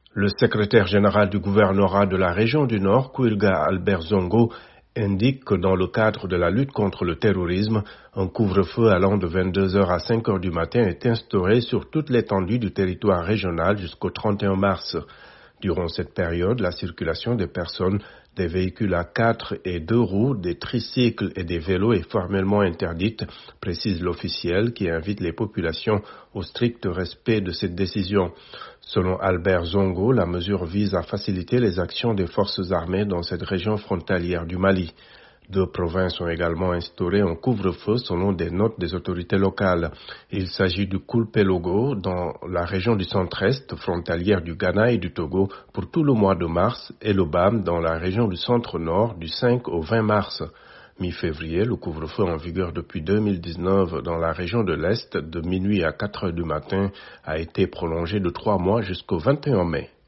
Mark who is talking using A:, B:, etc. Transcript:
A: Le secrétaire général du gouvernorat de la région du Nord, Kouilga Albert Zongo, indique que dans le cadre de la lutte contre le terrorisme, un couvre-feu allant de 22 heures à 5 heures du matin est instauré sur toute l'étendue du territoire régional jusqu'au 31 mars. Durant cette période, la circulation des personnes, des véhicules à 4 et 2 roues, des tricycles et des vélos est formellement interdite, précise l'officiel qui invite les populations au strict respect de cette décision. Selon Albert Zongo, la mesure vise à faciliter les actions des forces armées dans cette région frontalière du Mali. 2 provinces ont également instauré un couvre-feu selon des notes des autorités locales. Il s'agit du Koulpelogo dans la région du centre-est, frontalière du Ghana et du Togo, pour tout le mois de mars, et le BAM dans la région du centre-nord du 5 au 20 mars. Mi-février, le couvre-feu en vigueur depuis 2019 dans la région de l'Est, de minuit à 4 heures du matin, a été prolongé de 3 mois jusqu'au 21 mai.